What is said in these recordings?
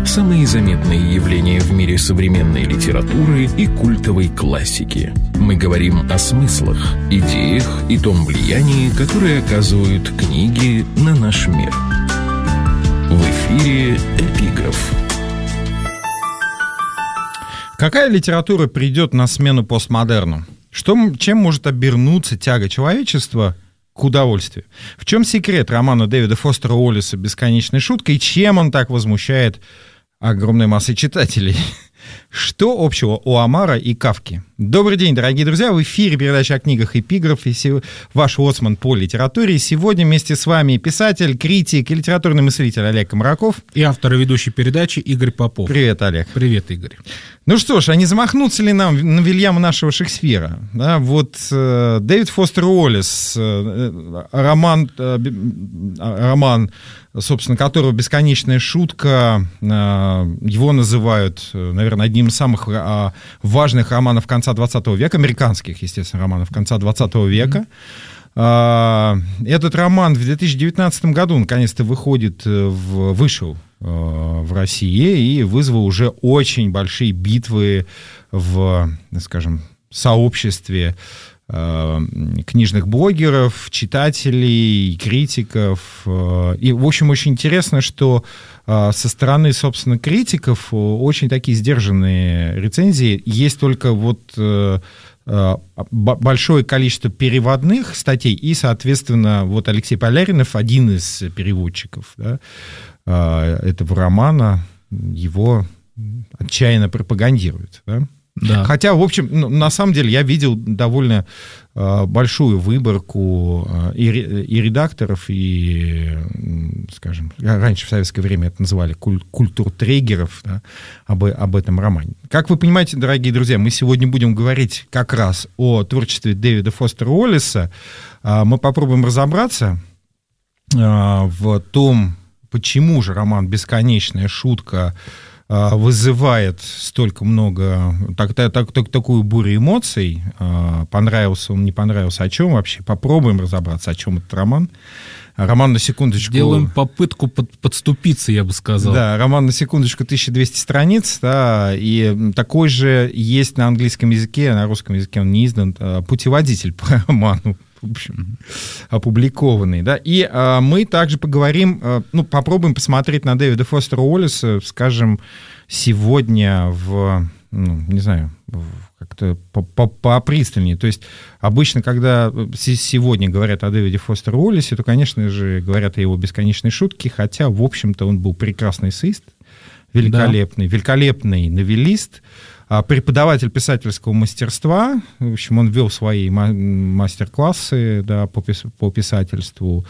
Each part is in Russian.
самые заметные явления в мире современной литературы и культовой классики. Мы говорим о смыслах, идеях и том влиянии, которое оказывают книги на наш мир. В эфире «Эпиграф». Какая литература придет на смену постмодерну? Чем может обернуться тяга человечества к удовольствию? В чем секрет романа Дэвида Фостера Уоллеса «Бесконечная шутка» и чем он так возмущает огромной массы читателей? Что общего у Омара и Кафки? Добрый день, дорогие друзья! В эфире передача о книгах «Эпиграф» и ваш лоцман по литературе. Сегодня вместе с вами писатель, критик и литературный мыслитель Олег Комараков. И автор и ведущий передачи Игорь Попов. Привет, Олег. Привет, Игорь. Ну что ж, а не замахнутся ли нам на Вильяма нашего Шекспира? Да, вот Дэвид Фостер Уоллес, роман, собственно, которого «Бесконечная шутка», его называют, наверное, одним из самых важных романов конца 20 века, американских, естественно, романов конца 20 века. Этот роман в 2019 году наконец-то вышел в России и вызвал уже очень большие битвы в, скажем, сообществе книжных блогеров, читателей, критиков. И, в общем, очень интересно, что со стороны, собственно, критиков очень такие сдержанные рецензии. Есть только вот большое количество переводных статей, и, соответственно, вот Алексей Поляринов, один из переводчиков, да, этого романа, его отчаянно пропагандирует, да? Да. Хотя, в общем, на самом деле я видел довольно большую выборку и редакторов, и, скажем, раньше в советское время это называли культуртрегеров, да, об этом романе. Как вы понимаете, дорогие друзья, мы сегодня будем говорить как раз о творчестве Дэвида Фостера Уоллеса. Мы попробуем разобраться в том, почему же роман «Бесконечная шутка» вызывает столько много, такую бурю эмоций. Понравился он, не понравился. О чем вообще? Попробуем разобраться, о чем этот роман. Роман, на секундочку... Делаем попытку подступиться, я бы сказал. Да, роман, на секундочку, 1200 страниц, да, и такой же есть на английском языке, на русском языке он не издан, путеводитель по роману, в общем, опубликованный, да, и мы также поговорим, попробуем посмотреть на Дэвида Фостера Уоллеса, скажем, сегодня как-то попристальнее. То есть обычно, когда сегодня говорят о Дэвиде Фостере Уоллесе, то, конечно же, говорят о его «Бесконечной шутке», хотя, в общем-то, он был прекрасный эссеист, великолепный новеллист, преподаватель писательского мастерства. В общем, он вел свои мастер-классы, да, по писательству.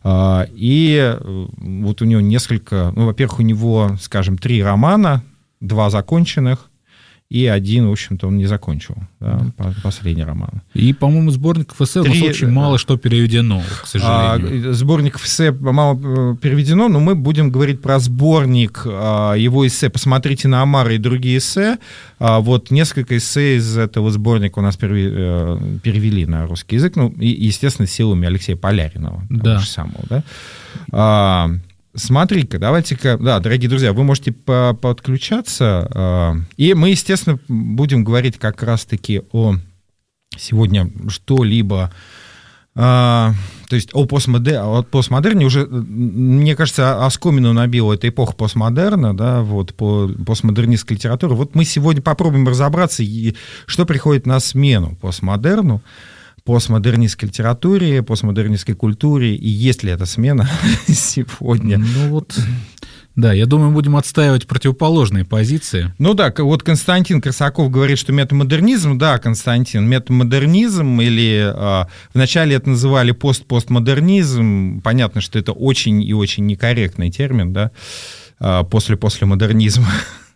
И вот у него несколько... во-первых, у него, скажем, 3 романа, 2 законченных, и 1, в общем-то, он не закончил, да, последний роман. И, по-моему, сборников эссе у нас очень мало что переведено, к сожалению. Сборников эссе мало переведено, но мы будем говорить про сборник его эссе. Посмотрите на Омара и другие эссе. Вот несколько эссе из этого сборника у нас перевели на русский язык, и, естественно, силами Алексея Поляринова, того же самого, да. Смотри-ка, давайте-ка, да, дорогие друзья, вы можете подключаться, и мы, естественно, будем говорить как раз-таки сегодня что-либо, то есть о постмодерне. Уже, мне кажется, оскомину набила эта эпоха постмодерна, да, вот, постмодернистской литературы. Вот мы сегодня попробуем разобраться, что приходит на смену постмодерну, постмодернистской литературе, постмодернистской культуре, и есть ли эта смена сегодня? Да, я думаю, мы будем отстаивать противоположные позиции. Вот Константин Красаков говорит, что метамодернизм, да, Константин, метамодернизм, или вначале это называли постмодернизм, понятно, что это очень и очень некорректный термин, да, после модернизма.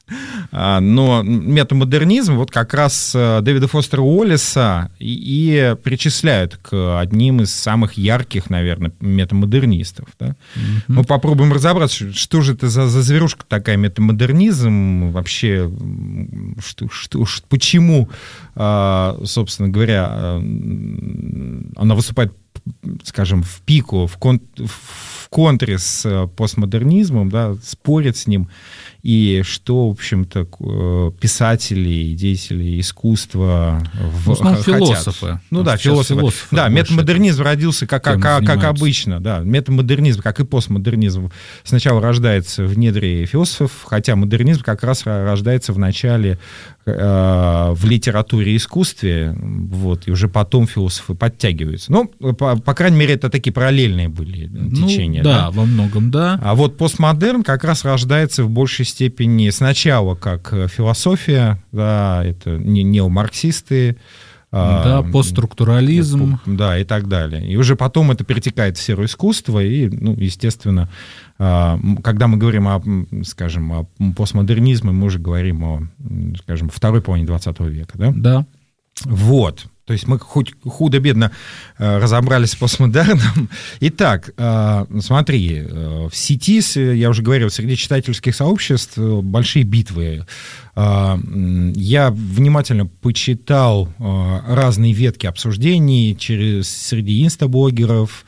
Но метамодернизм вот как раз Дэвида Фостера Уоллеса и причисляют к одним из самых ярких, наверное, метамодернистов. Да? Мы попробуем разобраться, что же это за зверушка такая метамодернизм, вообще, почему, собственно говоря, она выступает, скажем, в пику, в контре с постмодернизмом, да, спорит с ним, и что, в общем-то, писатели и деятели искусства хотят. Философы. Ну да, философы. Да, метамодернизм родился как обычно. Да, метамодернизм, как и постмодернизм, сначала рождается в недре философов, хотя модернизм как раз рождается в начале в литературе и искусстве, вот, и уже потом философы подтягиваются. Ну, по крайней мере, это такие параллельные были течения. Да, во многом, да. А вот постмодерн как раз рождается в большей степени сначала как философия, да, это неомарксисты, да, постструктурализм. Да, и так далее. И уже потом это перетекает в сферу искусства, и, ну, естественно, когда мы говорим о постмодернизме, мы уже говорим о, скажем, второй половине 20 века, да? Да. Вот. То есть мы хоть худо-бедно разобрались с постмодерном. Итак, смотри, в сети, я уже говорил, среди читательских сообществ большие битвы. Я внимательно почитал разные ветки обсуждений среди инстаблогеров,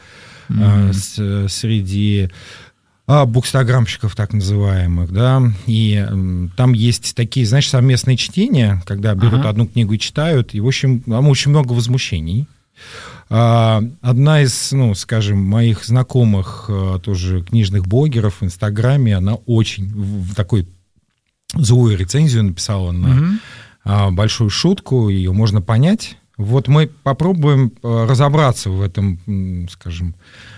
среди букстаграмщиков так называемых, да, и там есть такие, знаешь, совместные чтения, когда берут одну книгу и читают, и, в общем, там очень много возмущений. Одна из, ну, скажем, моих знакомых тоже книжных блогеров в Инстаграме, она очень в такой злую рецензию написала на большую шутку, ее можно понять. Вот мы попробуем разобраться в этом, скажем,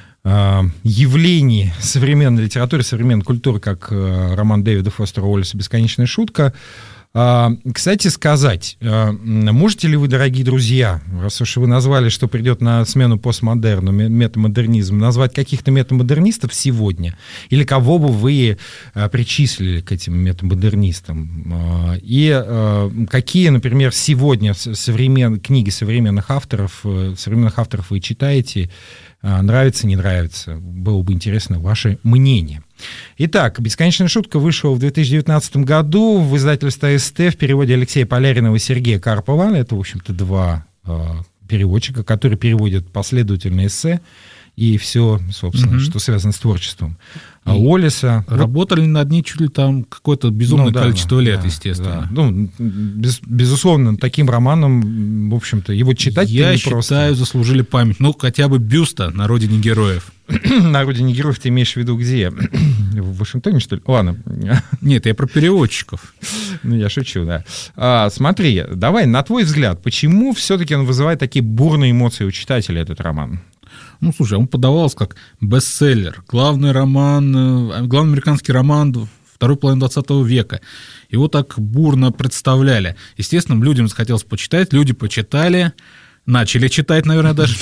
явлений современной литературы, современной культуры, как роман Дэвида Фостера Уоллеса «Бесконечная шутка». Кстати сказать, можете ли вы, дорогие друзья, раз уж вы назвали, что придет на смену постмодерну, метамодернизм, назвать каких-то метамодернистов сегодня? Или кого бы вы причислили к этим метамодернистам? И какие, например, сегодня книги современных авторов вы читаете? Нравится, не нравится? Было бы интересно ваше мнение. Итак, «Бесконечная шутка» вышла в 2019 году в издательстве СТ в переводе Алексея Поляринова и Сергея Карпова. Это, в общем-то, два переводчика, которые переводят последовательные эссе и все, собственно, что связано с творчеством Уоллеса. Работали над ней чуть ли там какое-то безумное количество лет, естественно. Да. Ну, безусловно, таким романом, в общем-то, его читать я считаю, заслужили память. Ну, хотя бы бюста на родине героев. На родине героев ты имеешь в виду где? В Вашингтоне, что ли? Ладно. Нет, я про переводчиков. Ну, я шучу, да. Смотри, давай, на твой взгляд, почему все-таки он вызывает такие бурные эмоции у читателя, этот роман? Ну, слушай, он подавался как бестселлер, главный американский роман второй половины 20 века. Его так бурно представляли. Естественно, людям захотелось почитать, люди почитали, начали читать, наверное, даже.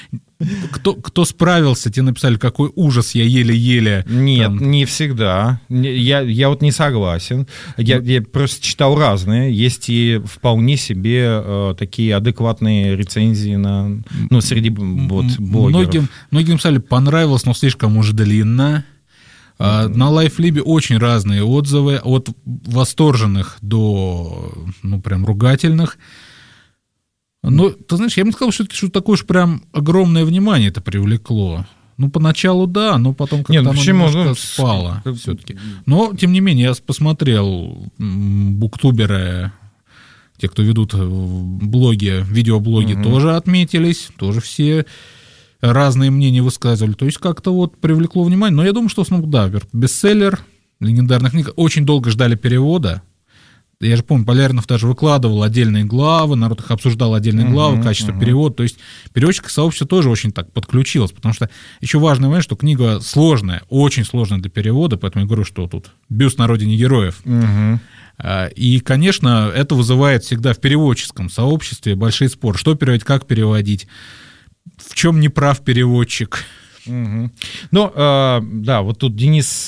Кто справился, те написали, какой ужас, я еле-еле... Нет, не всегда. Я вот не согласен. Я просто читал разные. Есть и вполне себе такие адекватные рецензии среди блогеров. Многим написали, понравилось, но слишком уж длинно. На Лайфлибе очень разные отзывы, от восторженных до, прям ругательных. Но, ты знаешь, я бы не сказал, что такое уж прям огромное внимание это привлекло. Ну, поначалу да, но потом как-то оно немножко спало все-таки. Но, тем не менее, я посмотрел буктуберы, те, кто ведут блоги, видеоблоги, тоже отметились, тоже все разные мнения высказывали. То есть как-то вот привлекло внимание. Но я думаю, что, бестселлер, легендарных книг, очень долго ждали перевода. Я же помню, Поляринов даже выкладывал отдельные главы, народ их обсуждал отдельные главы, качество перевода. То есть переводческое сообщество тоже очень так подключилось, потому что еще важный момент, что книга сложная, очень сложная для перевода, поэтому я говорю, что тут бюст на родине героев. И, конечно, это вызывает всегда в переводческом сообществе большой спор. Что переводить, как переводить, в чем не прав переводчик. Ну, да, вот тут Денис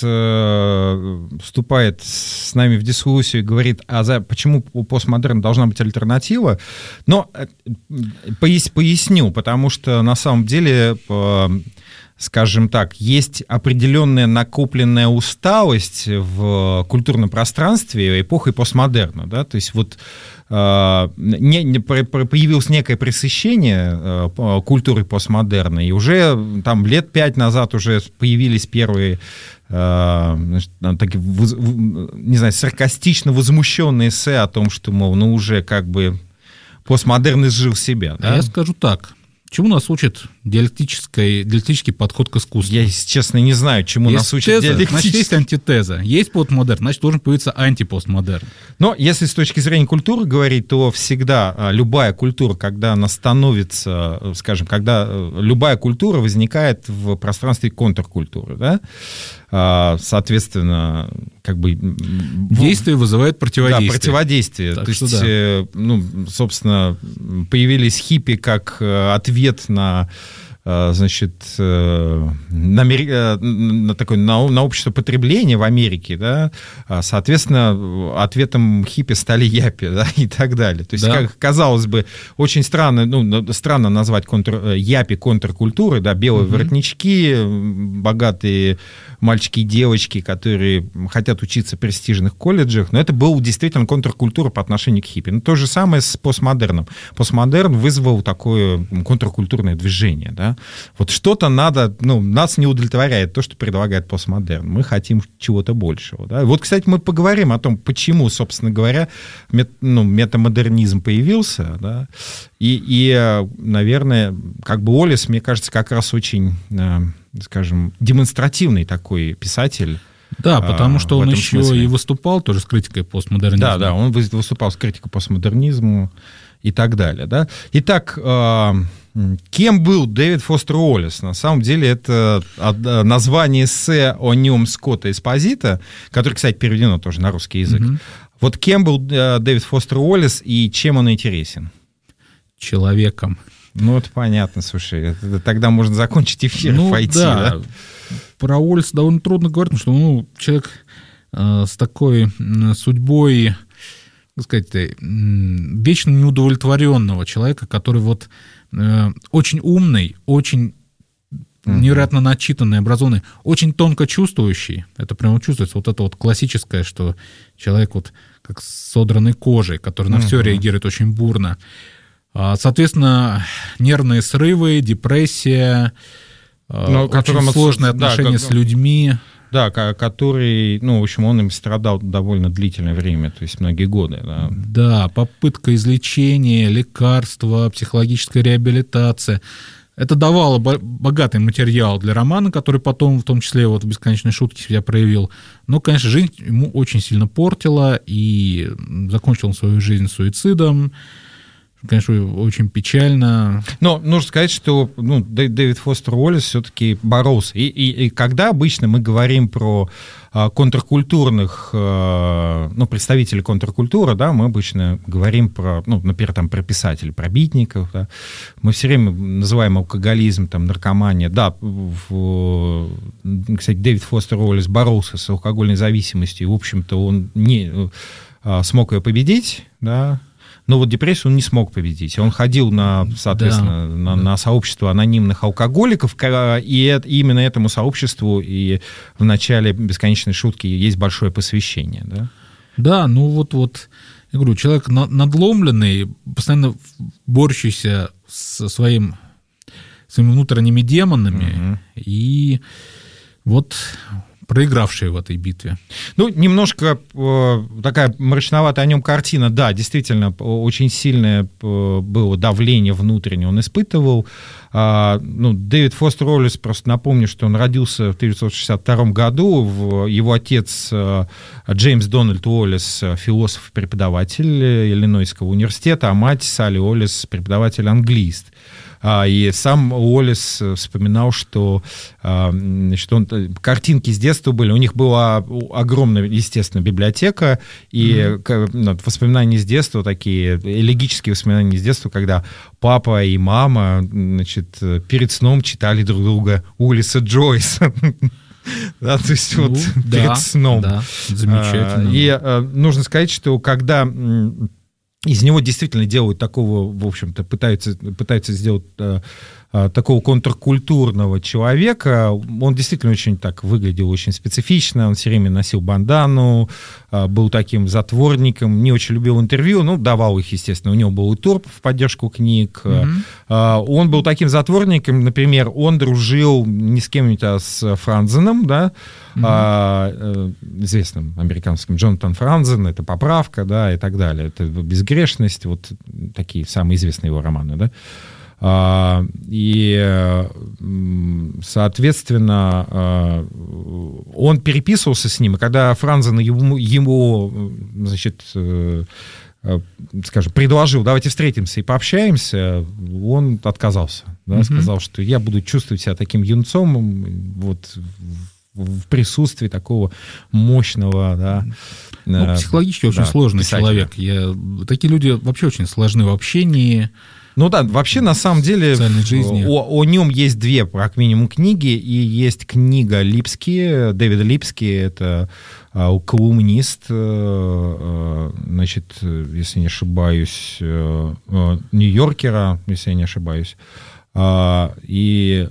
вступает с нами в дискуссию и говорит, почему у постмодерна должна быть альтернатива. Но поясню, потому что на самом деле скажем так, есть определенная накопленная усталость в культурном пространстве эпохи постмодерна, да, то есть вот появилось некое пресыщение культуры постмодерна, и уже там лет 5 назад уже появились первые такие, не знаю, саркастично возмущенные эссе о том, что, мол, ну уже как бы постмодерн изжил себя. Да? Я скажу так. Чему нас учит диалектический подход к искусству? Я, если честно, не знаю, чему есть нас учит теза, диалектический. Значит, есть антитеза. Есть постмодерн, значит, должен появиться антипостмодерн. Но если с точки зрения культуры говорить, то всегда любая культура, когда она становится, скажем, когда любая культура возникает в пространстве контркультуры, да? Соответственно, как бы... Действие вызывает противодействие. Да, противодействие. Так то есть, да. Ну, собственно, появились хиппи как ответ на, значит, на общество потребления в Америке, да, соответственно, ответом хиппи стали япи, да, и так далее. То есть, да. как казалось бы, очень странно назвать япи контркультурой, да, белые воротнички, богатые мальчики и девочки, которые хотят учиться в престижных колледжах, но это был действительно контркультура по отношению к хиппи. Но то же самое с постмодерном. Постмодерн вызвал такое контркультурное движение, да. Вот что-то надо, нас не удовлетворяет то, что предлагает постмодерн. Мы хотим чего-то большего, да. Вот, кстати, мы поговорим о том, почему, собственно говоря, метамодернизм появился, да, и, наверное, как бы Уоллес, мне кажется, как раз очень, скажем, демонстративный такой писатель. Да, потому что он еще смысле. И выступал тоже с критикой постмодернизма. Да, он выступал с критикой постмодернизму и так далее. Да? Итак, кем был Дэвид Фостер Уоллес? На самом деле это название эссе о нем Скотта Эспозито, которое, кстати, переведено тоже на русский язык. Угу. Вот кем был Дэвид Фостер Уоллес и чем он интересен? Человеком. Ну, это понятно, слушай, тогда можно закончить эфир и пойти. Да. Про Уоллеса довольно трудно говорить, потому что человек с такой судьбой, так сказать, вечно неудовлетворенного человека, который вот очень умный, очень невероятно начитанный, образованный, очень тонко чувствующий. Это прямо чувствуется, вот это вот классическое, что человек вот как с содранной кожей, который на все реагирует очень бурно. Соответственно, нервные срывы, депрессия, очень сложные отношения с людьми. Да, который, в общем, он им страдал довольно длительное время, то есть многие годы. Да, да, попытка излечения, лекарства, психологическая реабилитация. Это давало богатый материал для романа, который потом, в том числе, вот в «Бесконечной шутке» себя проявил. Но, конечно, жизнь ему очень сильно портила, и закончил он свою жизнь суицидом. Конечно, очень печально. Но нужно сказать, что Дэвид Фостер Уоллес все-таки боролся. И когда обычно мы говорим про контркультурных, представителей контркультуры, да, мы обычно говорим про, например, там, про писателей, про битников, да, мы все время называем алкоголизм, там, наркомания. Да, кстати, Дэвид Фостер Уоллес боролся с алкогольной зависимостью, и, в общем-то, он не смог ее победить, да. Но вот депрессию он не смог победить. Он ходил на сообщество анонимных алкоголиков, и именно этому сообществу и в начале «Бесконечной шутки» есть большое посвящение. Да, да, я говорю, человек надломленный, постоянно борющийся со своими внутренними демонами, и вот проигравшие в этой битве. Немножко такая мрачноватая о нем картина. Да, действительно, очень сильное было давление внутреннее он испытывал. Дэвид Фостер Уоллес, просто напомню, что он родился в 1962 году. Его отец Джеймс Дональд Уоллес, философ-преподаватель Иллинойского университета, а мать Салли Уоллес, преподаватель-англиист. И сам Уоллес вспоминал, что картинки с детства были. У них была огромная, естественно, библиотека, и воспоминания с детства, такие элегические воспоминания с детства, когда папа и мама, перед сном читали друг друга Улиса Джойса. Да, то есть перед сном. Да, замечательно. И нужно сказать, что когда из него действительно делают такого, в общем-то, пытаются сделать такого контркультурного человека. Он действительно очень так выглядел, очень специфично, он все время носил бандану, был таким затворником, не очень любил интервью, ну, давал их, естественно. У него был и тур в поддержку книг. Он был таким затворником, например, он дружил не с кем-нибудь, а с Франзеном, да, известным американским Джонатан Франзен, это «Поправка», да, и так далее. Это «Безгрешность», вот такие самые известные его романы, да. И, соответственно, он переписывался с ним, и когда Франзен ему значит, скажем, предложил, давайте встретимся и пообщаемся, он отказался, да, сказал, что я буду чувствовать себя таким юнцом вот в присутствии такого мощного, да. Ну, психологически очень сложный человек. Такие люди вообще очень сложны в общении. Ну да, вообще, на самом деле, о нем есть две, как минимум, книги, и есть книга Липски, Дэвида Липски, это колумнист, значит, если не ошибаюсь, Нью-Йоркера, если я не ошибаюсь, и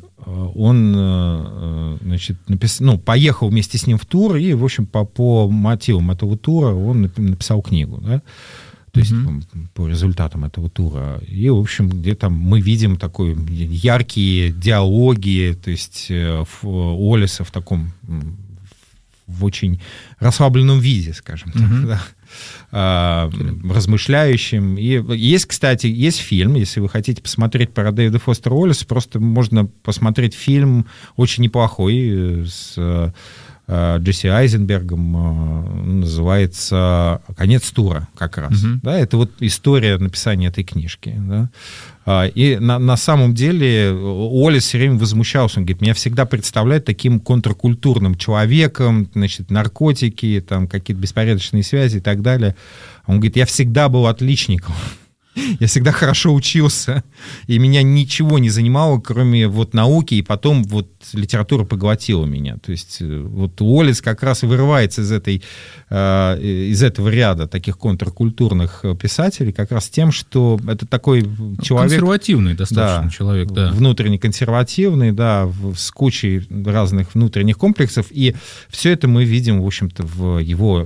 он, значит, поехал вместе с ним в тур, и, в общем, по мотивам этого тура он написал книгу, да? То есть по результатам этого тура. И, в общем, где-то мы видим такой яркие диалоги, то есть Уоллеса в таком, в очень расслабленном виде, скажем так, да, размышляющим. И есть, кстати, есть фильм, если вы хотите посмотреть про Дэвида Фостера Уоллеса, просто можно посмотреть фильм очень неплохой с Джесси Айзенбергом, называется «Конец тура» как раз. Да, это вот история написания этой книжки. Да. И на самом деле Уоллес все время возмущался. Он говорит, меня всегда представляют таким контркультурным человеком, значит, наркотики, там, какие-то беспорядочные связи и так далее. Он говорит, я всегда был отличником. Я всегда хорошо учился, и меня ничего не занимало, кроме вот науки, и потом вот литература поглотила меня. То есть вот Уоллес как раз и вырывается из этого ряда таких контркультурных писателей как раз тем, что это такой человек... Консервативный достаточно человек, да. Внутренне консервативный, да, с кучей разных внутренних комплексов, и все это мы видим, в общем-то, в его...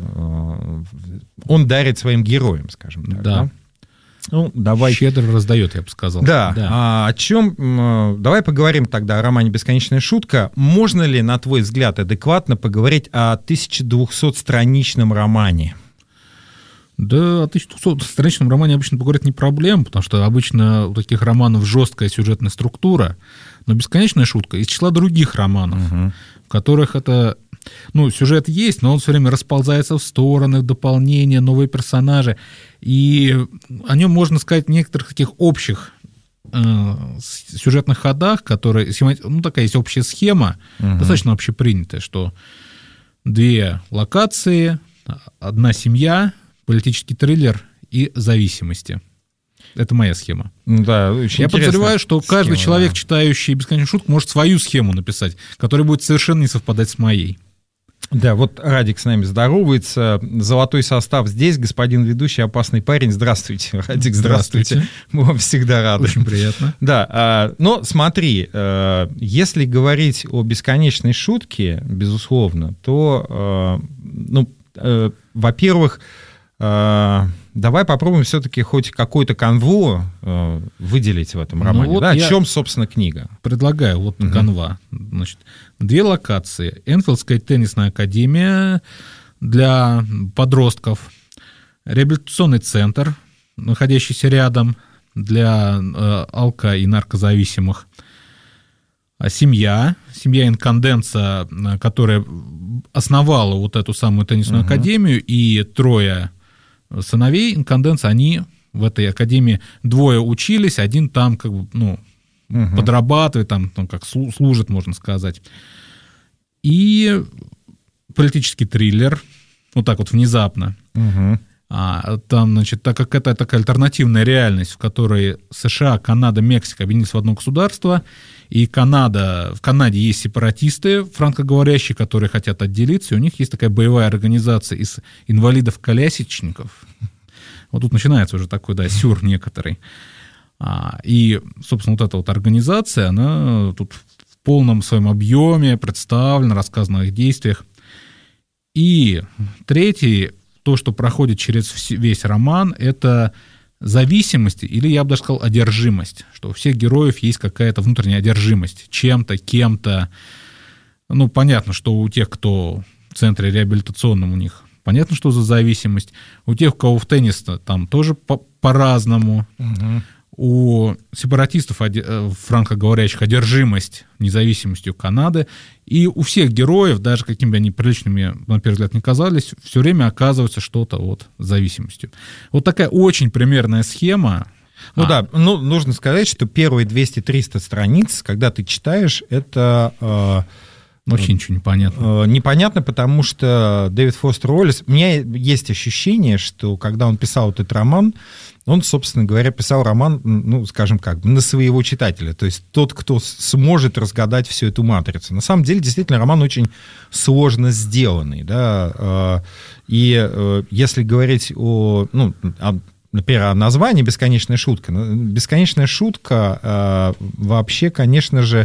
Он дарит своим героям, скажем так, да. Ну, давай. Щедро раздает, я бы сказал. Да. О чем? Давай поговорим тогда о романе «Бесконечная шутка». Можно ли, на твой взгляд, адекватно поговорить о 1200-страничном романе? Да, о 1200-страничном романе обычно поговорить не проблема, потому что обычно у таких романов жесткая сюжетная структура, но «Бесконечная шутка» из числа других романов, в которых это... Ну, сюжет есть, но он все время расползается в стороны, дополнения, новые персонажи. И о нем можно сказать в некоторых таких общих сюжетных ходах, которые... Ну, такая есть общая схема, достаточно общепринятая, что две локации, одна семья, политический триллер и зависимости. Это моя схема. Да, очень Я подозреваю, что каждый человек, читающий «Бесконечную шутку», может свою схему написать, которая будет совершенно не совпадать с моей. Да, вот Радик с нами здоровается. Золотой состав здесь, господин ведущий, опасный парень. Здравствуйте, Радик, здравствуйте. Мы вам всегда рады. Очень приятно. Да, но смотри, если говорить о «Бесконечной шутке», безусловно, то, во-первых, давай попробуем все-таки хоть какую-то канву выделить в этом романе. Вот о чем, собственно, книга? Предлагаю, вот канва. Значит, две локации. Энфилдская теннисная академия для подростков, реабилитационный центр, находящийся рядом для алко- и наркозависимых, семья инканденса, которая основала вот эту самую теннисную академию, и трое сыновей инканденса, они в этой академии, двое учились, один там как бы, подрабатывает, там как служит, можно сказать. И политический триллер, вот так вот внезапно. Там, значит, так как это такая альтернативная реальность, в которой США, Канада, Мексика объединились в одно государство, и в Канаде есть сепаратисты, франкоговорящие, которые хотят отделиться, и у них есть такая боевая организация из инвалидов-колясочников. Вот тут начинается уже такой, сюр некоторый. И, собственно, вот эта вот организация, она тут в полном своем объеме представлена, рассказана о их действиях. И третий, то, что проходит через весь роман, это зависимость, или я бы даже сказал, одержимость, что у всех героев есть какая-то внутренняя одержимость чем-то, кем-то. Ну, понятно, что у тех, кто в центре реабилитационном, у них понятно, что за зависимость. У тех, у кого в теннис, там тоже по-разному. Угу. У сепаратистов, франкоговорящих, одержимость независимостью Канады. И у всех героев, даже какими бы они приличными, на первый взгляд, не казались, все время оказывается что-то вот с зависимостью. Вот такая очень примерная схема. Ну да, ну, нужно сказать, что первые 200-300 страниц, когда ты читаешь, это... Вообще ничего не понятно. Непонятно, потому что Дэвид Фостер Уоллес... У меня есть ощущение, что когда он писал этот роман, он, собственно говоря, писал роман, ну, скажем как, на своего читателя. То есть тот, кто сможет разгадать всю эту матрицу. На самом деле, действительно, роман очень сложно сделанный. Да? И если говорить о... Ну, например, о названии «Бесконечная шутка». «Бесконечная шутка» вообще, конечно же,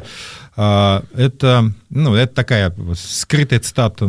это такая скрытая цитата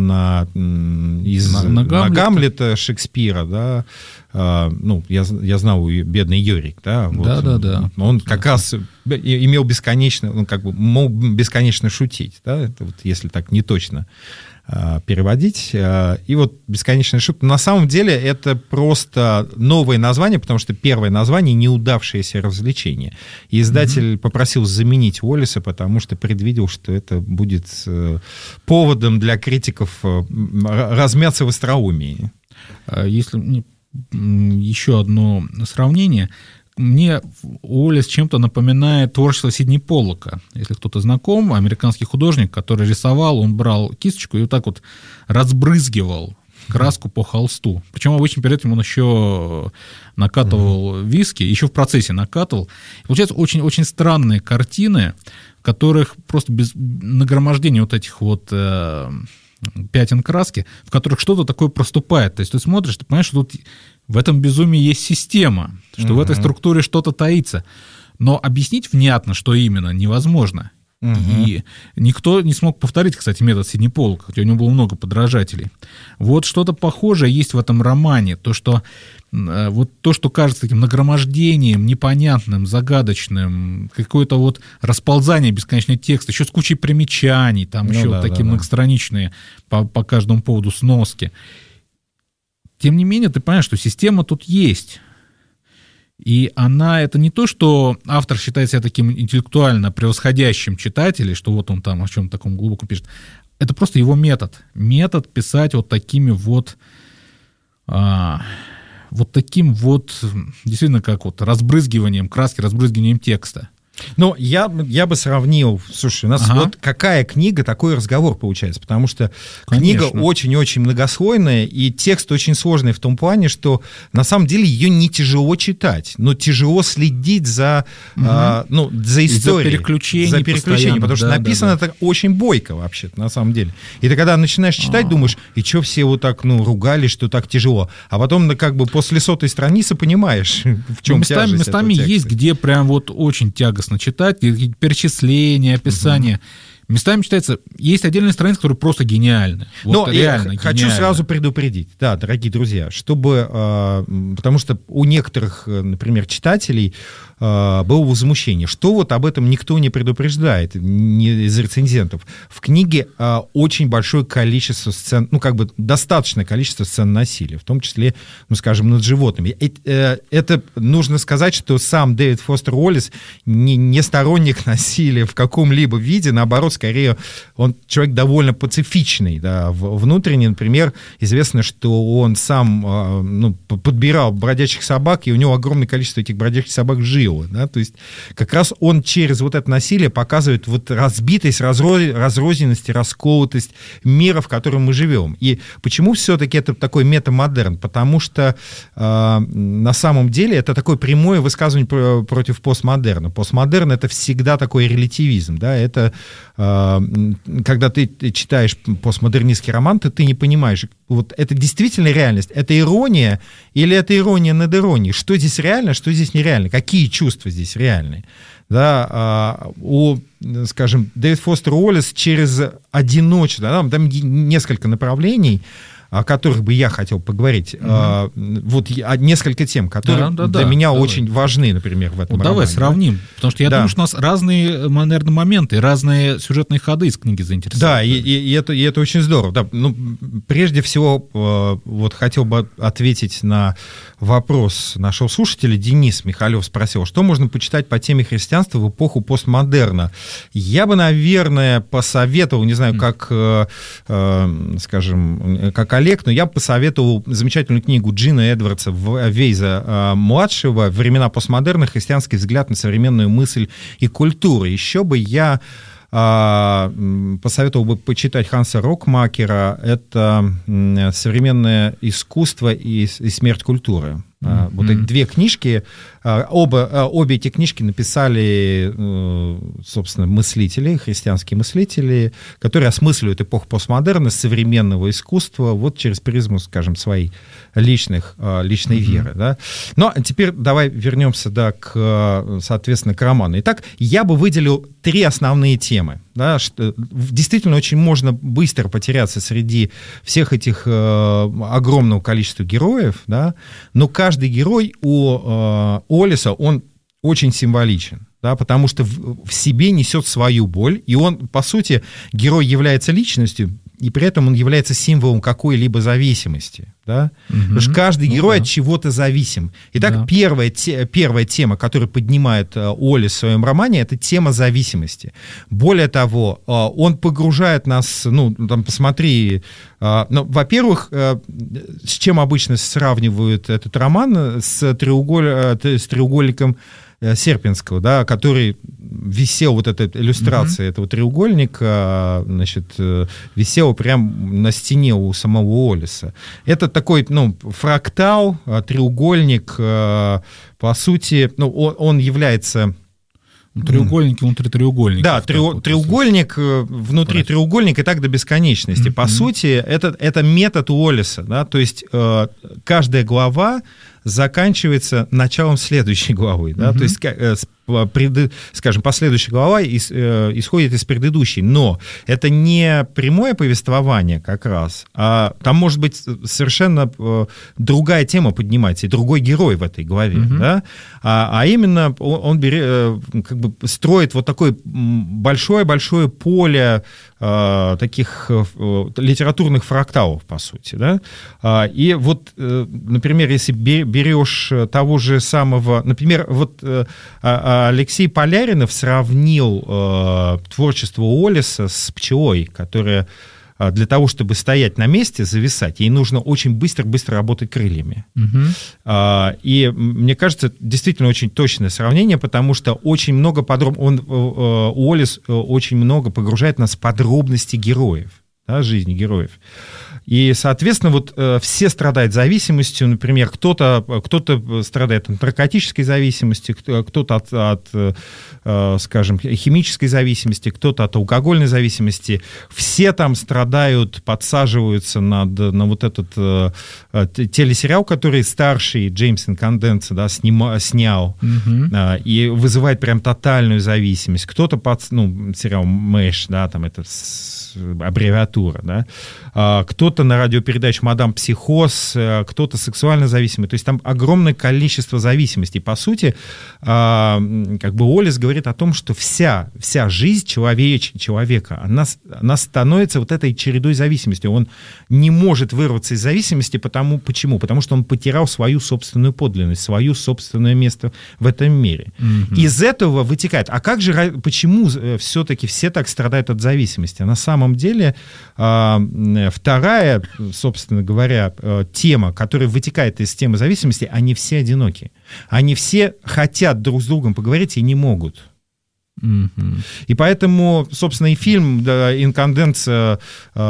из Гамлета Шекспира, да. Ну, я знал, бедный Йорик, да. Вот, да. Он как раз имел бесконечно, мог бесконечно шутить, да, это вот если так не точно переводить. И вот «Бесконечная шутка». На самом деле это просто новое название, потому что первое название — «Неудавшееся развлечение». И издатель попросил заменить Уоллеса, потому что предвидел, что это будет поводом для критиков размяться в остроумии. Если еще одно сравнение. Мне Уоллес чем-то напоминает творчество Сидни Поллока. Если кто-то знаком, американский художник, который рисовал, он брал кисточку и вот так вот разбрызгивал краску по холсту. Причем обычно перед этим он еще накатывал виски, еще в процессе накатывал. И получается очень-очень странные картины, в которых просто без нагромождения вот этих вот пятен краски, в которых что-то такое проступает. То есть ты смотришь, ты понимаешь, что тут в этом безумии есть система, что в этой структуре что-то таится. Но объяснить внятно, что именно, невозможно. И никто не смог повторить, кстати, метод Сидни Поллока, хотя у него было много подражателей. Вот что-то похожее есть в этом романе. То, что кажется таким нагромождением, непонятным, загадочным, какое-то вот расползание бесконечного текста, еще с кучей примечаний, там такие многостраничные по каждому поводу сноски. Тем не менее, ты понимаешь, что система тут есть. И она, это не то, что автор считает себя таким интеллектуально превосходящим читателем, что вот он там о чем-то таком глубоко пишет. Это просто его метод. Метод писать вот такими таким действительно как вот разбрызгиванием краски, разбрызгиванием текста. Ну, я бы сравнил, слушай, у нас вот какая книга, такой разговор получается, потому что книга очень-очень многослойная, и текст очень сложный в том плане, что на самом деле ее не тяжело читать, но тяжело следить за историей. За переключением, потому что написано это очень бойко вообще-то, на самом деле. И ты когда начинаешь читать, думаешь, и что все вот так, ругались, что так тяжело, а потом, после 100-й страницы понимаешь, в чем тяжесть этого текста. Местами есть, где прям вот очень тягостно читать, перечисления, описания. Местами читается, есть отдельные страницы, которые просто гениальны. Вот реально я хочу сразу предупредить, да, дорогие друзья, потому что у некоторых, например, читателей было возмущение, что вот об этом никто не предупреждает из рецензентов. В книге очень большое количество сцен, достаточное количество сцен насилия, в том числе, скажем, над животными. Это нужно сказать, что сам Дэвид Фостер Уоллес не сторонник насилия в каком-либо виде, наоборот, скорее, он человек довольно пацифичный, да, внутренне, например, известно, что он сам подбирал бродячих собак, и у него огромное количество этих бродячих собак жило, да, то есть как раз он через вот это насилие показывает вот разбитость, разрозненность, расколотость мира, в котором мы живем. И почему все-таки это такой метамодерн? Потому что на самом деле это такое прямое высказывание против постмодерна. Постмодерн — это всегда такой релятивизм, да, это когда ты читаешь постмодернистский роман, ты не понимаешь, вот это действительно реальность, это ирония или это ирония над иронией, что здесь реально, что здесь нереально, какие чувства здесь реальны. Да, скажем, Дэвид Фостер Уоллес через одиночество, да, там несколько направлений, о которых бы я хотел поговорить. Вот несколько тем, которые для меня очень важны, например, в этом романе. Давай сравним, потому что я думаю, что у нас разные, наверное, моменты, разные сюжетные ходы из книги заинтересовали. Да, и это очень здорово. Да, ну, прежде всего, вот хотел бы ответить на вопрос нашего слушателя. Денис Михалев спросил, что можно почитать по теме христианства в эпоху постмодерна. Я бы, наверное, посоветовал, не знаю, как, скажем, как Олег, но я бы посоветовал замечательную книгу Джина Эдвардса Вейза-младшего «Времена постмодерна. Христианский взгляд на современную мысль и культуру». Еще бы я посоветовал бы почитать Ханса Рокмакера. Это «Современное искусство и смерть культуры». Вот эти две книжки, обе эти книжки написали, собственно, мыслители, христианские мыслители, которые осмысливают эпоху постмодерна, современного искусства, вот через призму, скажем, своей личной веры. Да? Но теперь давай вернемся, да, соответственно, к роману. Итак, я бы выделил 3 основные темы. Да, что действительно очень можно быстро потеряться среди всех этих огромного количества героев, да, но каждый герой у Уоллеса, он очень символичен, да, потому что в себе несет свою боль, и он, по сути, герой является личностью, и при этом он является символом какой-либо зависимости. Да? Потому что каждый герой от чего-то зависим. Итак, первая тема, которую поднимает Уоллес в своем романе, это тема зависимости. Более того, он погружает нас, ну, там, посмотри, во-первых, с чем обычно сравнивают этот роман, с треугольником Серпинского, да, который висел, вот эта иллюстрация этого треугольника, значит, висела прямо на стене у самого Уоллеса. Это такой, ну, фрактал, треугольник, по сути, ну, он является... Треугольники внутри треугольника. Да, треугольник внутри треугольника и так до бесконечности. По сути, это метод Уоллеса, да, то есть каждая глава заканчивается началом следующей главы, да, то есть, скажем, последующая глава исходит из предыдущей, но это не прямое повествование как раз, а там может быть совершенно другая тема поднимается, и другой герой в этой главе, да, а именно он как бы строит вот такое большое-большое поле таких литературных фракталов, по сути, да, и вот, например, если берешь того же самого, например, вот Алексей Поляринов сравнил творчество Уоллеса с пчелой, которая для того, чтобы стоять на месте, зависать, ей нужно очень быстро работать крыльями. И мне кажется, действительно очень точное сравнение, потому что очень много Уоллес очень много погружает нас в подробности героев, да, жизни героев. И, соответственно, вот все страдают зависимостью, например, кто-то страдает от наркотической зависимости, кто-то от, скажем, химической зависимости, кто-то от алкогольной зависимости. Все там страдают, подсаживаются на вот этот телесериал, который старший Джеймс Инканденса, да, снял, и вызывает прям тотальную зависимость. Кто-то сериал «Мэш», да, там это аббревиатура, да, кто-то на радиопередаче «Мадам Психоз», кто-то сексуально зависимый. То есть там огромное количество зависимостей. По сути, как бы Уоллес говорит о том, что вся жизнь человека, она становится вот этой чередой зависимости. Он не может вырваться из зависимости. Почему? Потому что он потерял свою собственную подлинность, свое собственное место в этом мире. Из этого вытекает. А почему все-таки все так страдают от зависимости? На самом деле, вторая, собственно говоря, тема, которая вытекает из темы зависимости, они все одиноки. Они все хотят друг с другом поговорить и не могут. И поэтому, собственно, и фильм «Инканденция»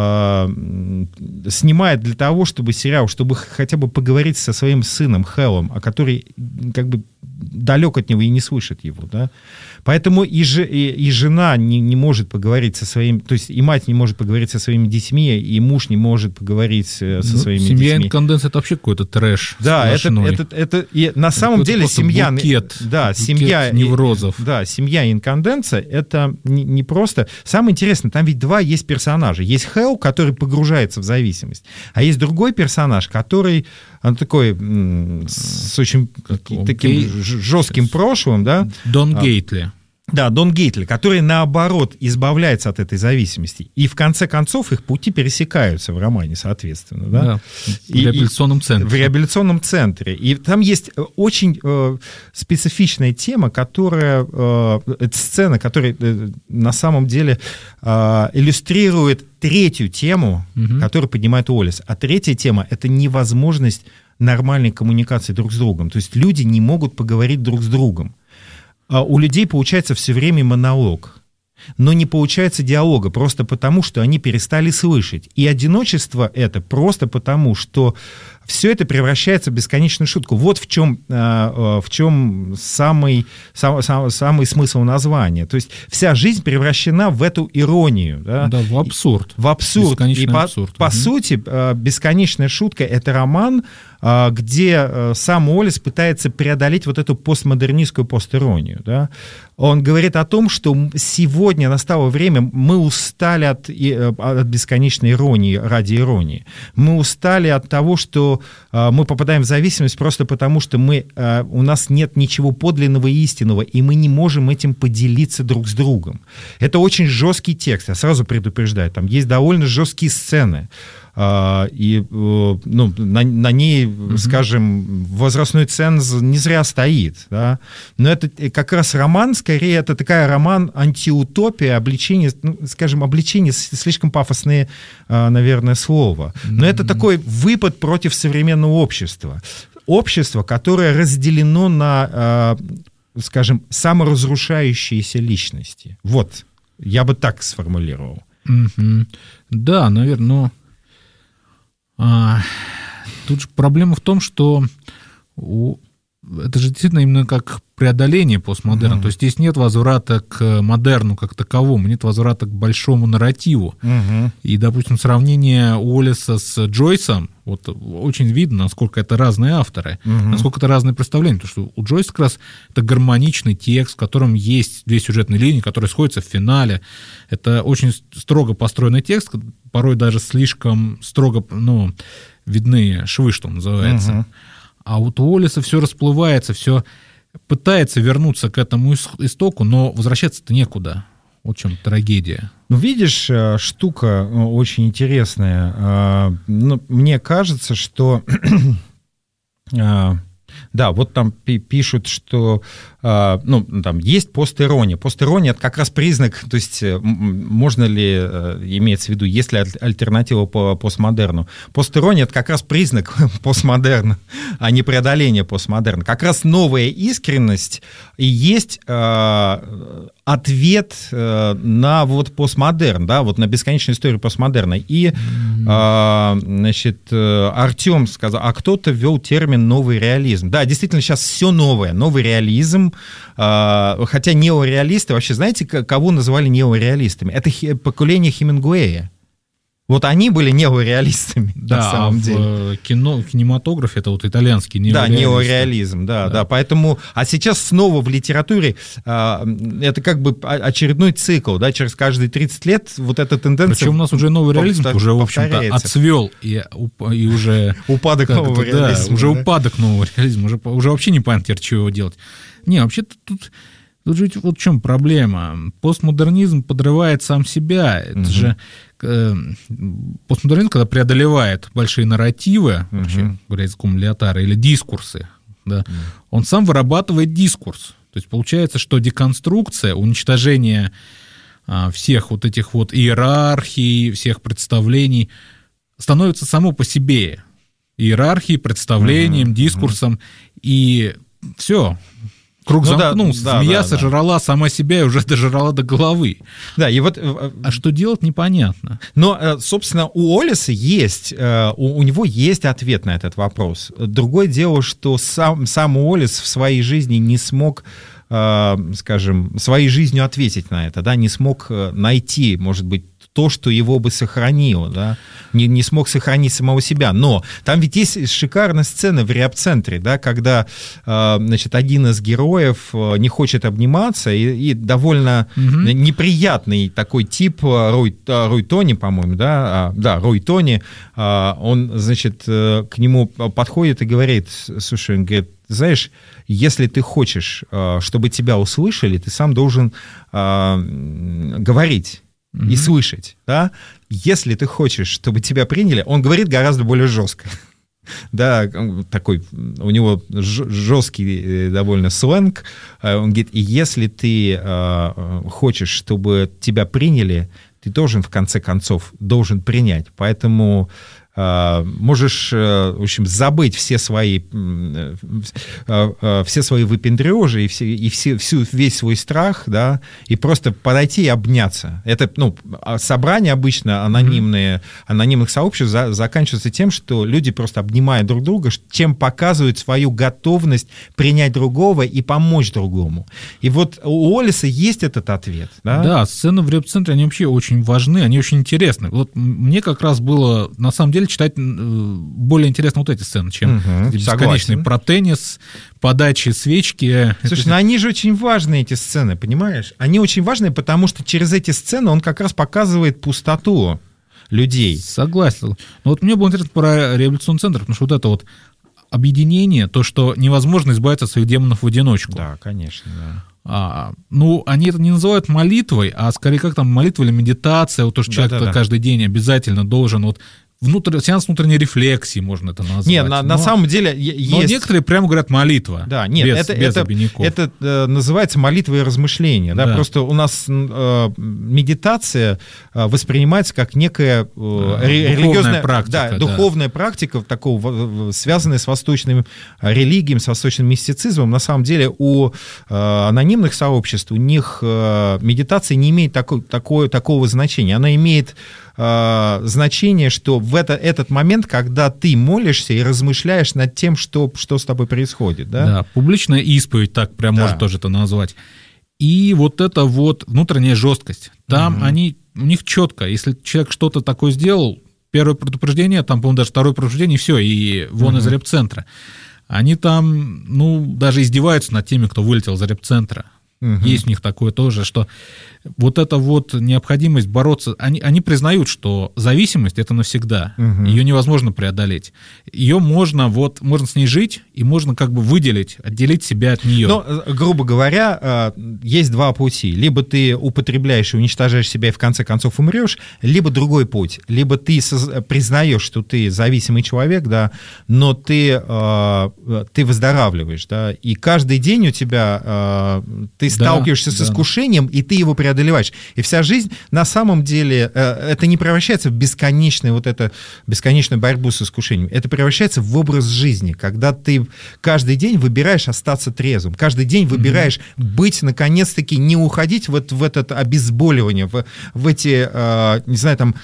снимает для того, чтобы сериал, чтобы хотя бы поговорить со своим сыном Хелом, а который как бы далек от него и не слышит его, да. Поэтому и жена не может поговорить со своими, то есть и мать не может поговорить со своими детьми, и муж не может поговорить со своими детьми. Семья «Инканденция» — это вообще какой-то трэш. Да, это и на самом деле семья, букет семья неврозов. Да, семья «Инканденция» — это не просто. Самое интересное, там ведь два есть персонажа. Есть Хэл, который погружается в зависимость, а есть другой персонаж, который такой с очень таким жестким прошлым, да. Дон Гейтли. Да, Дон Гейтли, который, наоборот, избавляется от этой зависимости. И в конце концов их пути пересекаются в романе, соответственно. Да? В реабилитационном центре. В реабилитационном центре. И там есть очень специфичная тема, это сцена, которая на самом деле иллюстрирует третью тему, которую поднимает Уоллес. А третья тема — это невозможность нормальной коммуникации друг с другом. То есть люди не могут поговорить друг с другом. У людей получается все время монолог, но не получается диалога просто потому, что они перестали слышать. И одиночество это просто потому, что все это превращается в бесконечную шутку. Вот в чем самый смысл названия. То есть вся жизнь превращена в эту иронию. Да, в абсурд. В абсурд. И по сути, «Бесконечная шутка» — это роман, где сам Уоллес пытается преодолеть вот эту постмодернистскую постиронию. Да? Он говорит о том, что сегодня настало время, мы устали от бесконечной иронии ради иронии. Мы устали от того, что мы попадаем в зависимость просто потому, что у нас нет ничего подлинного и истинного, и мы не можем этим поделиться друг с другом. Это очень жесткий текст, я сразу предупреждаю, там есть довольно жесткие сцены. И на ней, скажем, возрастной ценз не зря стоит. Да? Но это как раз роман, скорее, это такая роман-антиутопия, обличение, обличение слишком пафосное, наверное, слово. Но это такой выпад против современного общества. Общество, которое разделено на, скажем, саморазрушающиеся личности. Вот, я бы так сформулировал. Да, наверное, но... Тут же проблема в том, что это же действительно именно как преодоление постмодерна. То есть здесь нет возврата к модерну как таковому, нет возврата к большому нарративу. И, допустим, сравнение Уоллеса с Джойсом, вот очень видно, насколько это разные авторы, насколько это разные представления. Потому что у Джойса как раз это гармоничный текст, в котором есть две сюжетные линии, которые сходятся в финале. Это очень строго построенный текст, порой даже слишком строго видны швы, что называется. А вот у Уоллеса все расплывается, все пытается вернуться к этому истоку, но возвращаться-то некуда. Вот в чем трагедия. Видишь, штука очень интересная. Мне кажется, что... Да, вот там пишут, что там есть постирония. Постирония — это как раз признак, то есть можно ли, имеется в виду, есть ли альтернатива по постмодерну. Постирония — это как раз признак постмодерна, а не преодоление постмодерна. Как раз новая искренность и есть ответ на вот постмодерн, да, вот на бесконечную историю постмодерна. И, Артем сказал, а кто-то ввел термин «новый реализм». Да, действительно, сейчас все новое, новый реализм, хотя неореалисты, вообще знаете, кого называли неореалистами? Это поколение Хемингуэя. Вот они были неореалистами, на самом деле. В кинематографе это вот итальянский неореализм. Да, неореализм, да. Поэтому, а сейчас снова в литературе это как бы очередной цикл, да, через каждые 30 лет вот эта тенденция... Причем у нас уже новый реализм уже, в общем-то, отцвел, и уже... Упадок нового реализма. Да, уже упадок нового реализма, уже вообще непонятно, чего делать. Не, вообще-то тут же вот в чем проблема. Постмодернизм подрывает сам себя. Это же постмодернизм, когда преодолевает большие нарративы, вообще говоря языком Лиотара, или дискурсы, да, он сам вырабатывает дискурс. То есть получается, что деконструкция, уничтожение всех вот этих вот иерархий, всех представлений становится само по себе иерархией, представлением, дискурсом, и все. Круг замкнулся, змея сожрала сама себя и уже дожрала до головы. Да, и вот... А что делать, непонятно. Но, собственно, у Олеса есть, у него есть ответ на этот вопрос. Другое дело, что сам Олес в своей жизни не смог, скажем, своей жизнью ответить на это, да, не смог найти, может быть, то, что его бы сохранило, да, не смог сохранить самого себя. Но там ведь есть шикарная сцена в реп-центре, да, когда, значит, один из героев не хочет обниматься, и довольно неприятный такой тип, Рой Тони, по-моему, да, Рой Тони, он, значит, к нему подходит и говорит, слушай, он говорит, знаешь, если ты хочешь, чтобы тебя услышали, ты сам должен говорить и слышать, да? Если ты хочешь, чтобы тебя приняли, он говорит гораздо более жестко. Да, такой, у него жесткий довольно сленг. Он говорит, и если ты хочешь, чтобы тебя приняли, ты должен, в конце концов, должен принять. Поэтому можешь, в общем, забыть все свои выпендрежи и весь свой страх, да, и просто подойти и обняться. Это, собрания обычно анонимных сообществ заканчиваются тем, что люди просто обнимают друг друга, чем показывают свою готовность принять другого и помочь другому. И вот у Олеса есть этот ответ. Да, да, сцены в реп-центре, они вообще очень важны, они очень интересны. Вот мне как раз было, на самом деле, читать более интересно вот эти сцены, чем бесконечные про теннис, подачи свечки. Слушай, они же очень важные, эти сцены, понимаешь? Они очень важные, потому что через эти сцены он как раз показывает пустоту людей. Согласен. Но вот мне было интересно про реабилитационный центр, потому что вот это вот объединение, то, что невозможно избавиться от своих демонов в одиночку. Да, конечно, да. Они это не называют молитвой, а скорее как там молитва или медитация, вот то, что человек каждый день обязательно должен вот сеанс внутренней рефлексии, можно это назвать. Нет, на самом деле есть... Но некоторые прямо говорят молитва. Да, нет, без обиняков. Это называется молитва и размышление. Да? Просто у нас медитация воспринимается как некая религиозная практика. Духовная практика, такого, связанная с восточным религией, с восточным мистицизмом. На самом деле у анонимных сообществ, у них медитация не имеет такого значения. Она имеет значение, что в этот момент, когда ты молишься и размышляешь над тем, что с тобой происходит. Да, да, публичная исповедь, так прям можно тоже это назвать. И вот эта вот внутренняя жесткость. Там у них четко, если человек что-то такое сделал, первое предупреждение, там, по-моему, даже второе предупреждение, и все, и вон из реп-центра. Они там, даже издеваются над теми, кто вылетел из реп-центра. Есть у них такое тоже, что вот эта вот необходимость бороться, они признают, что зависимость — это навсегда, ее невозможно преодолеть. Ее можно с ней жить, и можно как бы отделить себя от нее. Но, грубо говоря, есть два пути. Либо ты употребляешь и уничтожаешь себя, и в конце концов умрешь, либо другой путь. Либо ты признаешь, что ты зависимый человек, да, но ты выздоравливаешь, да, и каждый день у тебя ты сталкиваешься с искушением, и ты его преодолеваешь. И вся жизнь, на самом деле, это не превращается в бесконечную борьбу с искушением. Это превращается в образ жизни, когда ты каждый день выбираешь остаться трезвым, каждый день выбираешь быть, наконец-таки, не уходить вот в это обезболивание, в эти, не знаю, там,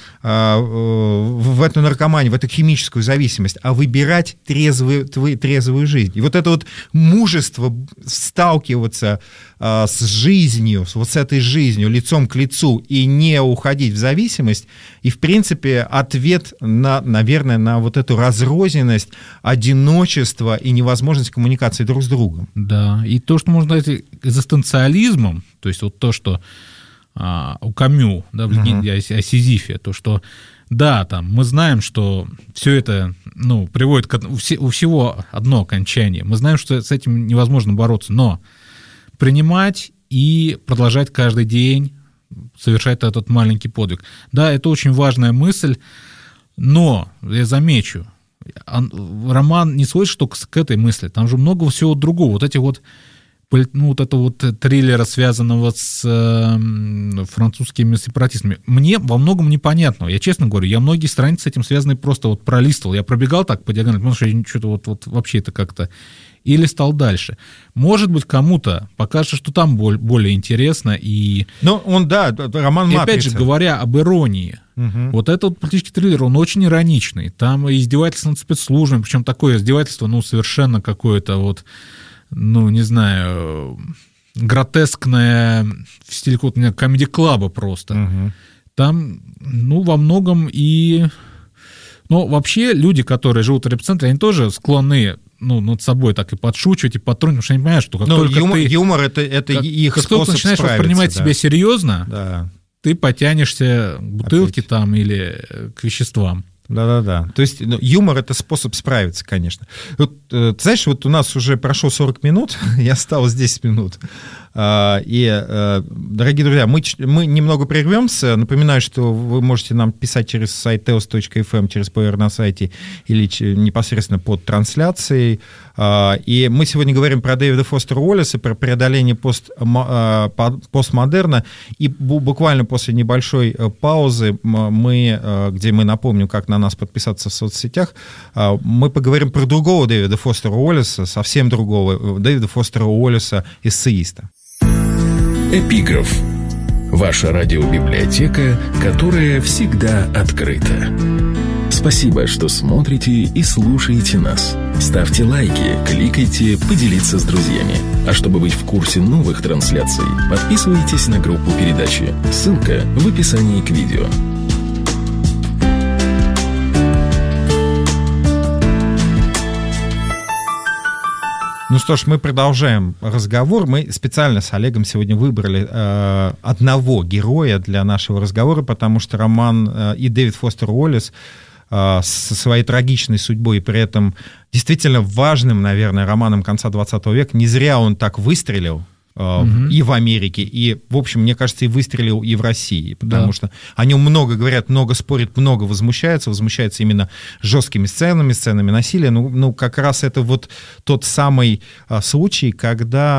в эту наркоманию, в эту химическую зависимость, а выбирать трезвую жизнь. И вот это вот мужество сталкиваться с жизнью, вот с этой жизнью, лицом к лицу, и не уходить в зависимость, и, в принципе, ответ, наверное, на вот эту разрозненность, одиночество и невозможность коммуникации друг с другом. Да, и то, что можно назвать экзистенциализмом, то есть вот то, что у Камю, да, в легенде о Сизифе, то, что, да, там, мы знаем, что все это, приводит у всего одно окончание, мы знаем, что с этим невозможно бороться, но принимать и продолжать каждый день совершать этот маленький подвиг. Да, это очень важная мысль, но, я замечу, роман не сводится только к этой мысли, там же много всего другого. Вот эти вот вот этого вот триллера, связанного с французскими сепаратистами, мне во многом непонятно. Я честно говорю, я многие страницы с этим связаны просто вот пролистывал. Я пробегал так по диагонали, потому что я что-то вот вообще это как-то... И листал дальше. Может быть, кому-то покажется, что там более интересно. И... Ну, роман «Матрица». И опять же, говоря об иронии, вот этот вот политический триллер, он очень ироничный. Там издевательство над спецслужбами, причем такое издевательство, совершенно какое-то вот, не знаю, гротескное, в стиле какого-то комеди-клаба просто. Там, во многом и... Но вообще люди, которые живут в репцентре, они тоже склонны над собой так и подшучивать, и подтрунивать, потому что они понимают, что как только юмор это их способ справиться. Как только начинаешь воспринимать себя серьезно, ты потянешься к бутылке там или к веществам. Да. То есть юмор — это способ справиться, конечно. Ты знаешь, вот у нас уже прошло 40 минут, и осталось 10 минут. И, дорогие друзья, мы немного прервемся. Напоминаю, что вы можете нам писать через сайт teos.fm, через плеер на сайте или непосредственно под трансляцией. И мы сегодня говорим про Дэвида Фостера Уоллеса, про преодоление постмодерна. И буквально после небольшой паузы, где мы напомним, как на нас подписаться в соцсетях, мы поговорим про другого Дэвида Фостера Уоллеса, совсем другого Дэвида Фостера Уоллеса, эссеиста. Эпиграф. Ваша радиобиблиотека, которая всегда открыта. Спасибо, что смотрите и слушаете нас. Ставьте лайки, кликайте, поделиться с друзьями. А чтобы быть в курсе новых трансляций, подписывайтесь на группу передачи. Ссылка в описании к видео. Ну что ж, мы продолжаем разговор. Мы специально с Олегом сегодня выбрали одного героя для нашего разговора, потому что роман и Дэвид Фостер Уоллес со своей трагичной судьбой и при этом действительно важным, наверное, романом конца 20 века. Не зря он так выстрелил и в Америке, и, в общем, мне кажется, и выстрелил и в России, потому что о нем много говорят, много спорят, много возмущаются именно жесткими сценами насилия. Как раз это вот тот самый случай, когда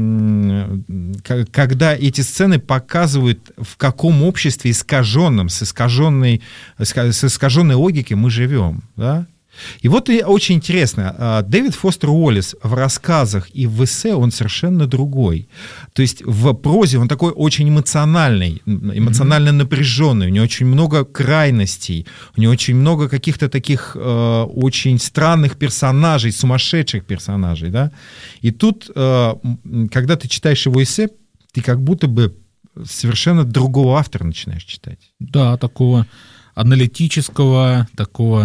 эти сцены показывают, в каком обществе искаженном, с искаженной логикой мы живем, да? И вот и очень интересно, Дэвид Фостер Уоллес в рассказах и в эссе он совершенно другой. То есть в прозе он такой очень эмоционально напряженный, у него очень много крайностей, у него очень много каких-то таких очень странных персонажей, сумасшедших персонажей. Да? И тут, когда ты читаешь его эссе, ты как будто бы совершенно другого автора начинаешь читать. Да, такого аналитического, такого...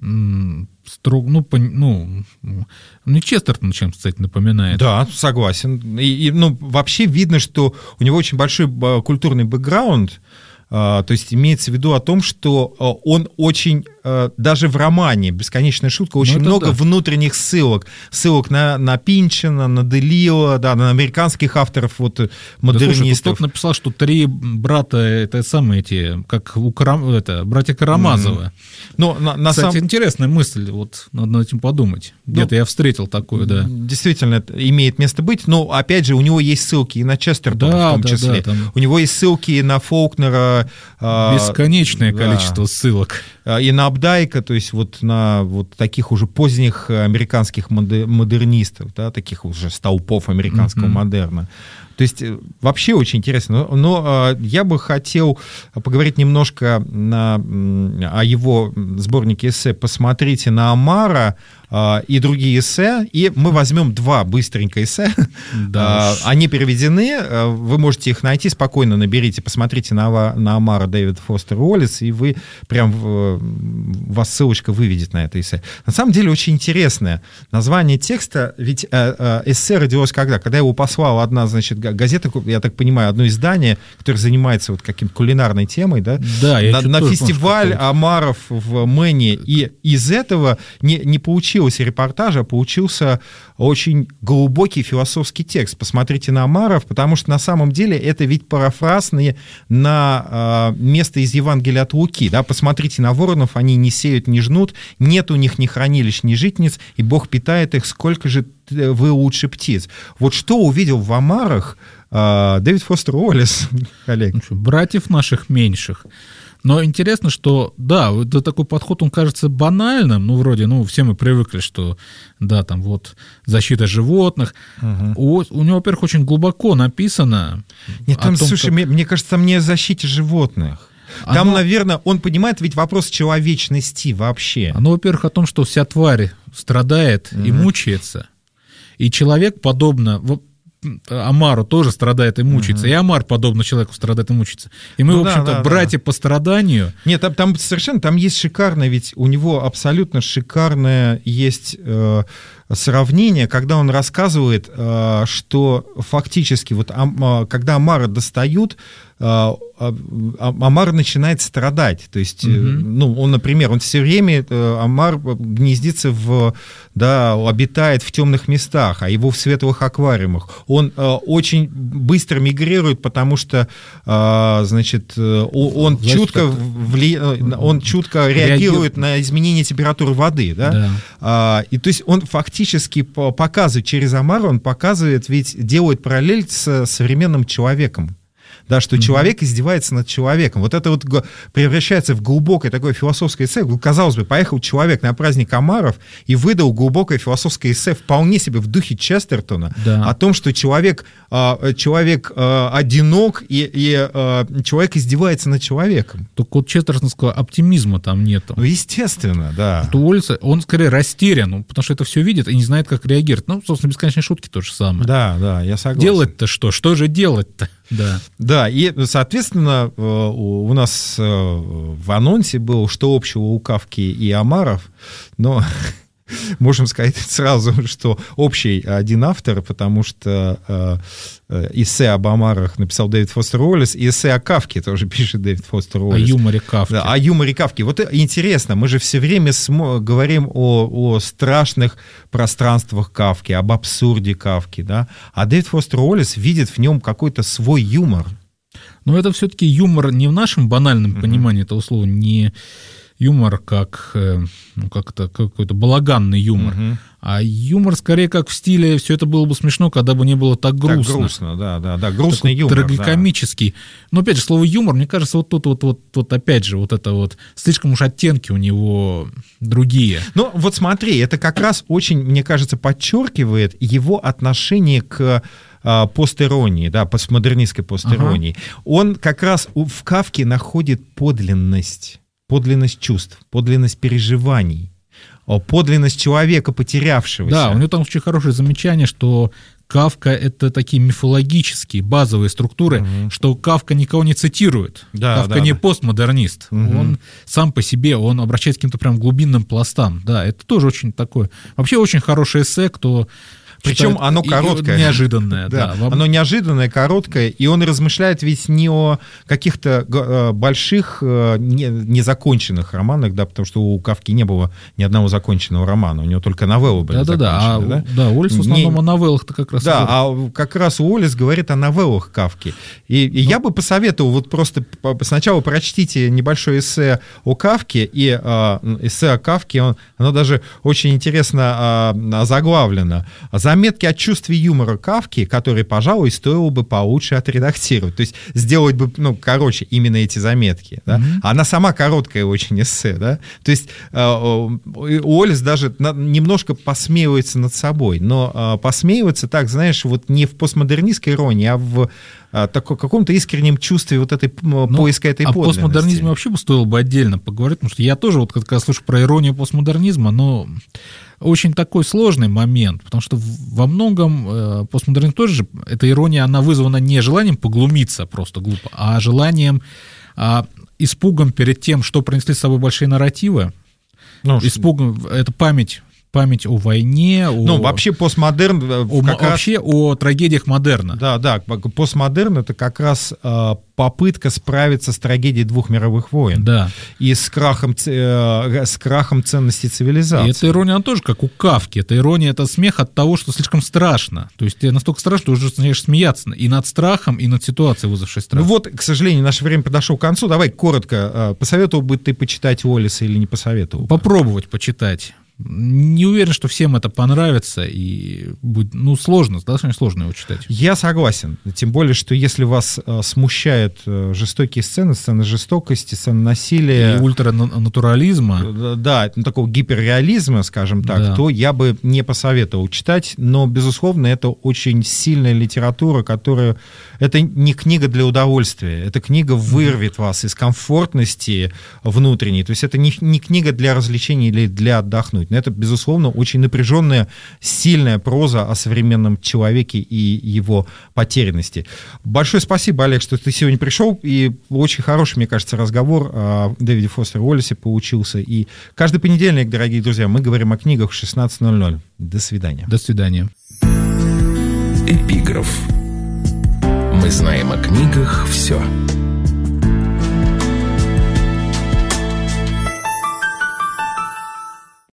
мне Честертон, чем, кстати, напоминает. Да, согласен. И вообще видно, что у него очень большой культурный бэкграунд. То есть имеется в виду о том, что он очень, даже в романе «Бесконечная шутка», очень много внутренних ссылок на Пинчина, на Делио, да, на американских авторов, вот, модернистов. Слушай, кто-то написал, что три брата, это самые эти, как братья Карамазовы. Кстати, интересная мысль, вот, надо над этим подумать. Где-то я встретил такое, да. Действительно, это имеет место быть, но, опять же, у него есть ссылки и на Честертона, в том числе. У него есть ссылки на Фолкнера. Бесконечное количество ссылок. И на Апдайка, то есть вот на вот таких уже поздних американских модернистов, да, таких уже столпов американского модерна. То есть вообще очень интересно. Но я бы хотел поговорить немножко о его сборнике эссе «Посмотрите на Омара» и другие эссе, и мы возьмем два быстренько эссе. Да. Они переведены, вы можете их найти, спокойно наберите, посмотрите на Омара Дэвид Фостер Уоллес, и вы прям, вас ссылочка выведет на это эссе. На самом деле очень интересное название текста, ведь эссе родилось когда? Когда его послала одна, значит, газета, я так понимаю, одно издание, которое занимается вот каким-то кулинарной темой, да? Да, на фестиваль омаров в Мэне, и из этого не получилось репортажа, получился очень глубокий философский текст. Посмотрите на омаров, потому что на самом деле это ведь парафраз на место из Евангелия от Луки. Да? Посмотрите на воронов, они не сеют, не жнут, нет у них ни хранилищ, ни житниц, и Бог питает их, сколько же вы лучше птиц. Вот что увидел в омарах Дэвид Фостер Уоллес, Олег? Братьев наших меньших. Но интересно, что, да, вот такой подход, он кажется банальным, вроде, все мы привыкли, что, да, там вот защита животных. У него, во-первых, очень глубоко написано. Нет, там, слушай, мне кажется, там не о защите животных. Там, наверное, он понимает ведь вопрос человечности вообще. Оно, во-первых, о том, что вся тварь страдает и мучается, и человек, подобно омару, тоже страдает и мучается, и омар, подобно человеку, страдает и мучается. И мы, в общем-то, братья по страданию. Нет, там совершенно, там есть шикарное, ведь у него абсолютно шикарное есть сравнение, когда он рассказывает, что фактически, вот когда омара достают, омар начинает страдать. То есть, он, например, он все время, омар гнездится обитает в темных местах, а его в светлых аквариумах. Он очень быстро мигрирует, потому что, он чутко реагирует на изменение температуры воды. Да? И то есть он фактически показывает, через омар он показывает, ведь делает параллель с современным человеком. Да, что человек издевается над человеком. Вот это вот превращается в глубокое такое философское эссе. Казалось бы, поехал человек на праздник омаров и выдал глубокое философское эссе вполне себе в духе Честертона о том, что человек одинок и человек издевается над человеком. Только вот Честертонского оптимизма там нету. Естественно, да. У Уоллеса, он скорее растерян, потому что это все видит и не знает, как реагировать. Собственно, бесконечные шутки то же самое. Да, я согласен. Делать-то что? Что же делать-то? Да, и, соответственно, у нас в анонсе было, что общего у Кафки и омаров, но можем сказать сразу, что общий один автор, потому что эссе об омарах написал Дэвид Фостер Уоллес, и эссе о Кафке тоже пишет Дэвид Фостер Уоллес. О юморе Кафки. Да, о юморе Кафки. Вот интересно, мы же все время говорим о страшных пространствах Кафки, об абсурде Кафки, да? А Дэвид Фостер Уоллес видит в нем какой-то свой юмор. Но это все-таки юмор не в нашем банальном понимании этого слова, не юмор как какой-то балаганный юмор, а юмор скорее как в стиле «все это было бы смешно, когда бы не было так грустно». Так грустно, да, грустный юмор. Трагикомический. Да. Но опять же, слово юмор, мне кажется, вот тут опять же, вот это вот, слишком уж оттенки у него другие. Ну, вот смотри, это как раз очень, мне кажется, подчеркивает его отношение к постиронии, да, постмодернистской постиронии. Он как раз в Кафке находит подлинность чувств, подлинность переживаний, подлинность человека, потерявшегося. Да, у него там очень хорошее замечание, что Кафка — это такие мифологические, базовые структуры, что Кафка никого не цитирует. Кафка не постмодернист. Он сам по себе, он обращается к каким-то прям глубинным пластам. Да, это тоже очень такое... Вообще очень хорошее эссе, кто... Причем оно короткое. Неожиданное. Да, оно неожиданное, короткое, и он размышляет ведь не о каких-то больших, незаконченных романах, да, потому что у Кафки не было ни одного законченного романа, у него только новеллы были закончены. Да, Уоллес в основном о новеллах-то как раз. Да, а как раз Уоллес говорит о новеллах Кафки. И я бы посоветовал, вот просто сначала прочтите небольшое эссе о Кафке, и эссе о Кафке, оно даже очень интересно озаглавлено. Заметки о чувстве юмора Кафки, которые, пожалуй, стоило бы получше отредактировать. То есть сделать бы, короче, именно эти заметки. Да? Она сама короткая очень эссе. Да? То есть Уоллес даже немножко посмеивается над собой, но посмеивается так, знаешь, вот не в постмодернистской иронии, а в каком-то искреннем чувстве вот этой поиска этой подлинности. О постмодернизме вообще бы стоило бы отдельно поговорить, потому что я тоже, вот когда слышу про иронию постмодернизма, но очень такой сложный момент, потому что во многом постмодернизм тоже же, эта ирония, она вызвана не желанием поглумиться просто глупо, а желанием, испугом перед тем, что принесли с собой большие нарративы. Испугом, это память о войне. Вообще постмодерн... Вообще о трагедиях модерна. Да, постмодерн — это как раз попытка справиться с трагедией двух мировых войн. Да. И с крахом ценностей цивилизации. И эта ирония, она тоже как у Кафки. Эта ирония — это смех от того, что слишком страшно. То есть тебе настолько страшно, что уже начинаешь смеяться и над страхом, и над ситуацией, вызвавшей страх. К сожалению, наше время подошло к концу. Давай коротко. Посоветовал бы ты почитать Уоллеса или не посоветовал? Попробовать почитать. Не уверен, что всем это понравится, и будет, сложно, достаточно сложно его читать. Я согласен. Тем более, что если вас смущают жестокие сцены жестокости, сцены насилия... И ультранатурализма. Да, такого гиперреализма, скажем так, да. То я бы не посоветовал читать, но, безусловно, это очень сильная литература, которая... Это не книга для удовольствия, эта книга вырвет вас из комфортности внутренней, то есть это не книга для развлечений или для отдохнуть. Это, безусловно, очень напряженная, сильная проза о современном человеке и его потерянности. Большое спасибо, Олег, что ты сегодня пришел, и очень хороший, мне кажется, разговор о Дэвиде Фостере Уоллесе получился. И каждый понедельник, дорогие друзья, мы говорим о книгах в 16:00. До свидания. До свидания. Эпиграф. Мы знаем о книгах все.